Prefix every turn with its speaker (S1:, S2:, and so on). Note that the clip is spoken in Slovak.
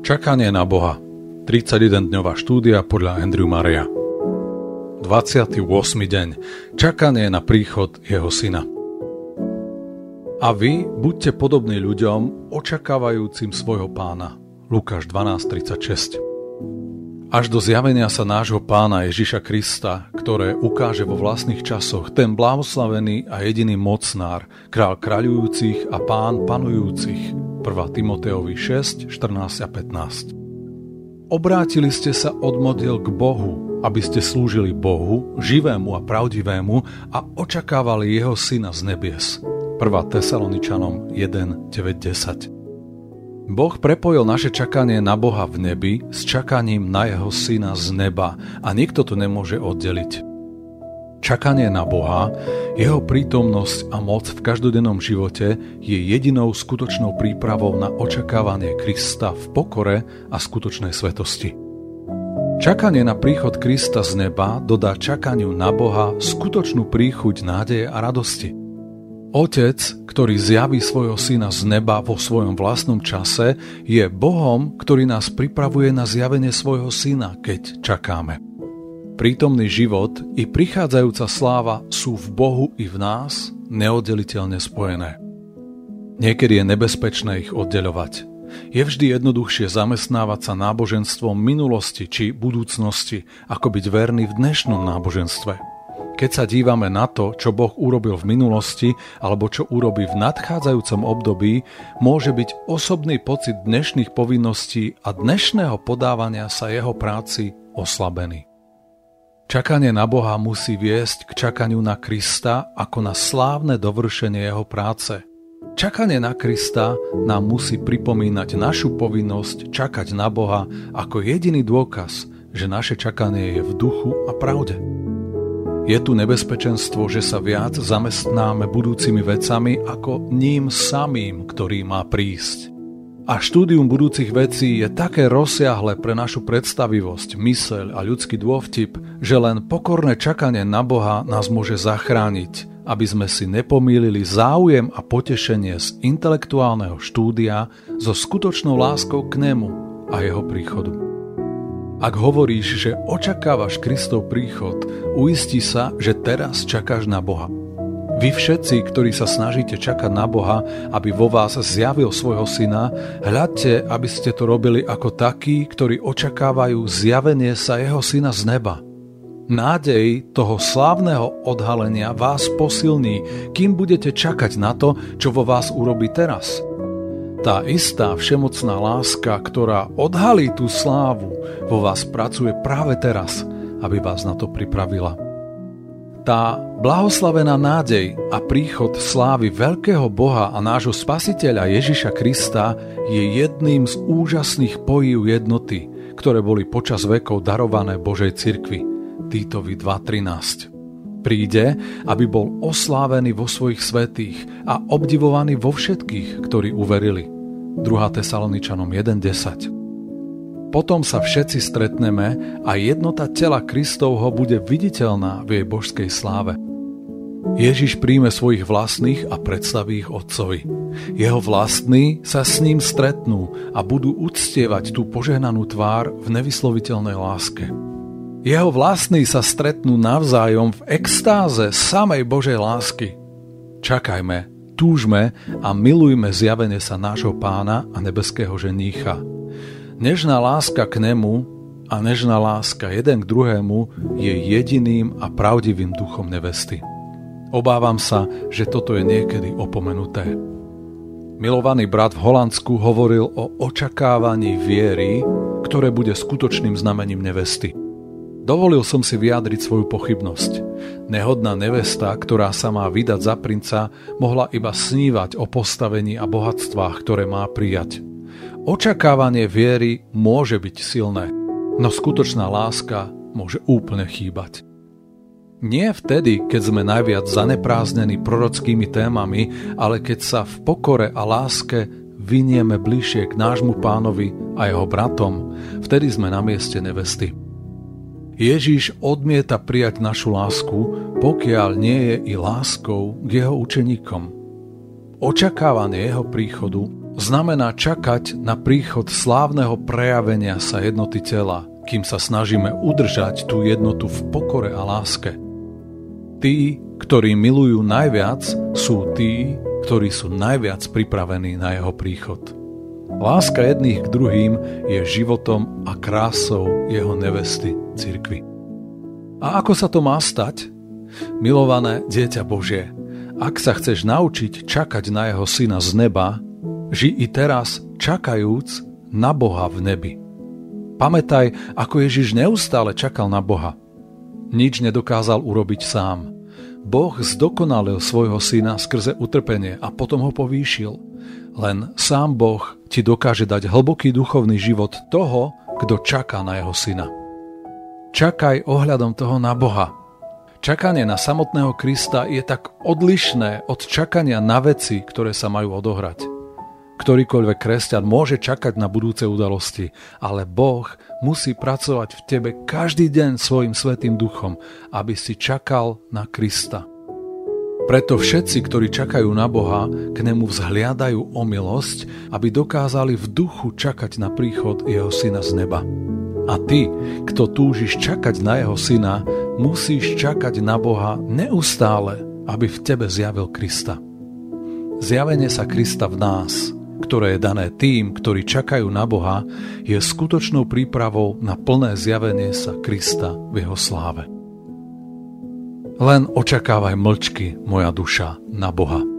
S1: Čakanie na Boha. 31-dňová štúdia podľa Andrew Murraya. 28. deň. Čakanie na príchod jeho syna. A vy buďte podobní ľuďom, očakávajúcim svojho pána. Lukáš 12:36. Až do zjavenia sa nášho pána Ježiša Krista, ktoré ukáže vo vlastných časoch ten blahoslavený a jediný mocnár, kráľ kráľujúcich a pán panujúcich. 1. Timoteovi 6, 14 a 15. Obrátili ste sa od modiel k Bohu, aby ste slúžili Bohu, živému a pravdivému a očakávali jeho syna z nebies. 1. Tesaloničanom 1, 9, 10. Boh prepojil naše čakanie na Boha v nebi s čakaním na jeho syna z neba a nikto to nemôže oddeliť. Čakanie na Boha, jeho prítomnosť a moc v každodennom živote je jedinou skutočnou prípravou na očakávanie Krista v pokore a skutočnej svetosti. Čakanie na príchod Krista z neba dodá čakaniu na Boha skutočnú príchuť nádeje a radosti. Otec, ktorý zjaví svojho syna z neba vo svojom vlastnom čase, je Bohom, ktorý nás pripravuje na zjavenie svojho syna, keď čakáme. Prítomný život i prichádzajúca sláva sú v Bohu i v nás neoddeliteľne spojené. Niekedy je nebezpečné ich oddeľovať. Je vždy jednoduchšie zamestnávať sa náboženstvom minulosti či budúcnosti, ako byť verný v dnešnom náboženstve. Keď sa dívame na to, čo Boh urobil v minulosti alebo čo urobí v nadchádzajúcom období, môže byť osobný pocit dnešných povinností a dnešného podávania sa jeho práci oslabený. Čakanie na Boha musí viesť k čakaniu na Krista ako na slávne dovršenie jeho práce. Čakanie na Krista nám musí pripomínať našu povinnosť čakať na Boha ako jediný dôkaz, že naše čakanie je v duchu a pravde. Je tu nebezpečenstvo, že sa viac zamestnáme budúcimi vecami ako ním samým, ktorý má prísť. A štúdium budúcich vecí je také rozsiahle pre našu predstavivosť, myseľ a ľudský dôvtip, že len pokorné čakanie na Boha nás môže zachrániť, aby sme si nepomýlili záujem a potešenie z intelektuálneho štúdia so skutočnou láskou k nemu a jeho príchodu. Ak hovoríš, že očakávaš Kristov príchod, uisti sa, že teraz čakáš na Boha. Vy všetci, ktorí sa snažíte čakať na Boha, aby vo vás zjavil svojho syna, hľadte, aby ste to robili ako takí, ktorí očakávajú zjavenie sa jeho syna z neba. Nádej toho slávneho odhalenia vás posilní, kým budete čakať na to, čo vo vás urobí teraz. Tá istá všemocná láska, ktorá odhalí tú slávu, vo vás pracuje práve teraz, aby vás na to pripravila. Tá blahoslavená nádej a príchod slávy veľkého Boha a nášho Spasiteľa Ježiša Krista je jedným z úžasných pojív jednoty, ktoré boli počas vekov darované Božej cirkvi. Týtovi 2.13. Príde, aby bol oslávený vo svojich svätých a obdivovaný vo všetkých, ktorí uverili. 2. Tesaloničanom 1.10. Potom sa všetci stretneme a jednota tela Kristovho bude viditeľná v jej božskej sláve. Ježiš príjme svojich vlastných a predstaví ich Otcovi. Jeho vlastní sa s ním stretnú a budú uctievať tú požehnanú tvár v nevysloviteľnej láske. Jeho vlastní sa stretnú navzájom v extáze samej Božej lásky. Čakajme, túžme a milujme zjavenie sa nášho Pána a nebeského ženícha. Nežná láska k nemu a nežná láska jeden k druhému je jediným a pravdivým duchom nevesty. Obávam sa, že toto je niekedy opomenuté. Milovaný brat v Holandsku hovoril o očakávaní viery, ktoré bude skutočným znamením nevesty. Dovolil som si vyjadriť svoju pochybnosť. Nehodná nevesta, ktorá sa má vydať za princa, mohla iba snívať o postavení a bohatstvách, ktoré má prijať. Očakávanie viery môže byť silné, no skutočná láska môže úplne chýbať. Nie vtedy, keď sme najviac zaneprázdnení prorockými témami, ale keď sa v pokore a láske vynieme bližšie k nášmu Pánovi a jeho bratom, vtedy sme na mieste nevesty. Ježiš odmieta prijať našu lásku, pokiaľ nie je i láskou k jeho učeníkom. Očakávanie jeho príchodu znamená čakať na príchod slávneho prejavenia sa jednoty tela, kým sa snažíme udržať tú jednotu v pokore a láske. Tí, ktorí milujú najviac, sú tí, ktorí sú najviac pripravení na jeho príchod. Láska jedných k druhým je životom a krásou jeho nevesty, cirkvi. A ako sa to má stať? Milované dieťa Božie, ak sa chceš naučiť čakať na jeho syna z neba, žij i teraz čakajúc na Boha v nebi. Pamätaj, ako Ježiš neustále čakal na Boha. Nič nedokázal urobiť sám. Boh zdokonalil svojho syna skrze utrpenie a potom ho povýšil. Len sám Boh ti dokáže dať hlboký duchovný život toho, kto čaká na jeho syna. Čakaj ohľadom toho na Boha. Čakanie na samotného Krista je tak odlišné od čakania na veci, ktoré sa majú odohrať. Ktorýkoľvek kresťan môže čakať na budúce udalosti, ale Boh musí pracovať v tebe každý deň svojim svätým duchom, aby si čakal na Krista. Preto všetci, ktorí čakajú na Boha, k nemu vzhliadajú o milosť, aby dokázali v duchu čakať na príchod jeho syna z neba. A ty, kto túžiš čakať na jeho syna, musíš čakať na Boha neustále, aby v tebe zjavil Krista. Zjavenie sa Krista v nás, ktoré je dané tým, ktorí čakajú na Boha, je skutočnou prípravou na plné zjavenie sa Krista v jeho sláve. Len očakávaj mlčky, moja duša, na Boha.